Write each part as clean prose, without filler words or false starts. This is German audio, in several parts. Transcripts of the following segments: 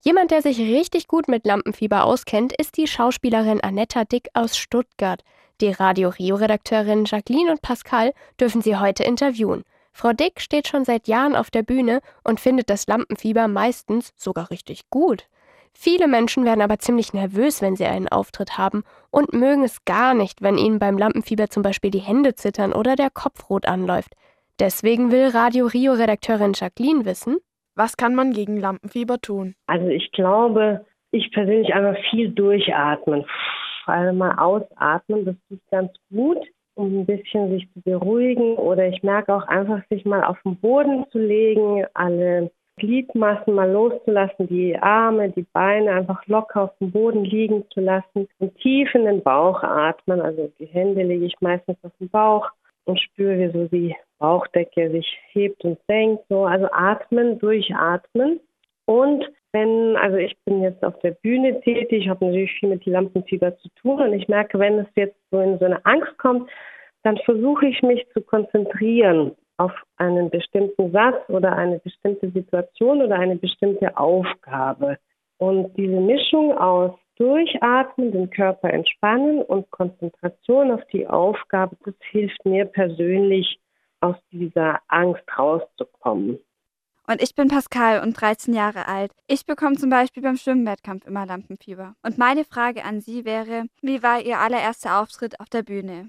Jemand, der sich richtig gut mit Lampenfieber auskennt, ist die Schauspielerin Annetta Dick aus Stuttgart. Die Radio Rio-Redakteurin Jacqueline und Pascal dürfen sie heute interviewen. Frau Dick steht schon seit Jahren auf der Bühne und findet das Lampenfieber meistens sogar richtig gut. Viele Menschen werden aber ziemlich nervös, wenn sie einen Auftritt haben und mögen es gar nicht, wenn ihnen beim Lampenfieber zum Beispiel die Hände zittern oder der Kopf rot anläuft. Deswegen will Radio Rio-Redakteurin Jacqueline wissen: Was kann man gegen Lampenfieber tun? Also ich glaube, ich persönlich einfach viel durchatmen. Also mal ausatmen, das tut ganz gut, um ein bisschen sich zu beruhigen. Oder ich merke auch einfach, sich mal auf den Boden zu legen, alle Gliedmaßen mal loszulassen, die Arme, die Beine einfach locker auf dem Boden liegen zu lassen und tief in den Bauch atmen. Also die Hände lege ich meistens auf den Bauch und spüre, wie so die Bauchdecke sich hebt und senkt. So. Also atmen, durchatmen. Und also ich bin jetzt auf der Bühne tätig, habe natürlich viel mit Lampenfieber zu tun und ich merke, wenn es jetzt so in so eine Angst kommt, dann versuche ich mich zu konzentrieren auf einen bestimmten Satz oder eine bestimmte Situation oder eine bestimmte Aufgabe. Und diese Mischung aus Durchatmen, den Körper entspannen und Konzentration auf die Aufgabe, das hilft mir persönlich, aus dieser Angst rauszukommen. Und ich bin Pascal und 13 Jahre alt. Ich bekomme zum Beispiel beim Schwimmwettkampf immer Lampenfieber. Und meine Frage an Sie wäre, wie war Ihr allererster Auftritt auf der Bühne?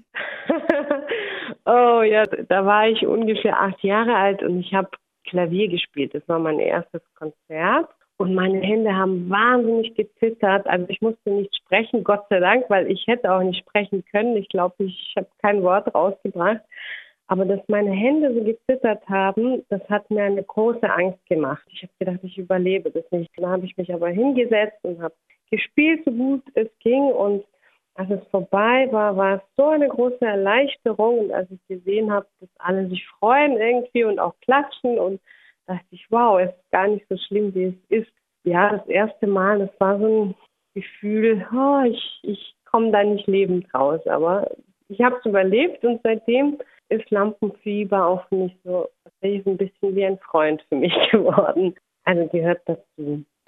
Oh ja, da war ich ungefähr 8 Jahre alt und ich habe Klavier gespielt. Das war mein erstes Konzert. Und meine Hände haben wahnsinnig gezittert. Also ich musste nicht sprechen, Gott sei Dank, weil ich hätte auch nicht sprechen können. Ich glaube, ich habe kein Wort rausgebracht. Aber dass meine Hände so gezittert haben, das hat mir eine große Angst gemacht. Ich habe gedacht, ich überlebe das nicht. Dann habe ich mich aber hingesetzt und habe gespielt, so gut es ging. Und als es vorbei war, war es so eine große Erleichterung. Und als ich gesehen habe, dass alle sich freuen irgendwie und auch klatschen, und dachte ich, wow, es ist gar nicht so schlimm, wie es ist. Ja, das erste Mal, das war so ein Gefühl, ich komme da nicht lebend raus. Aber ich habe es überlebt und seitdem ist Lampenfieber auch für mich so ein bisschen wie ein Freund für mich geworden. Also gehört dazu.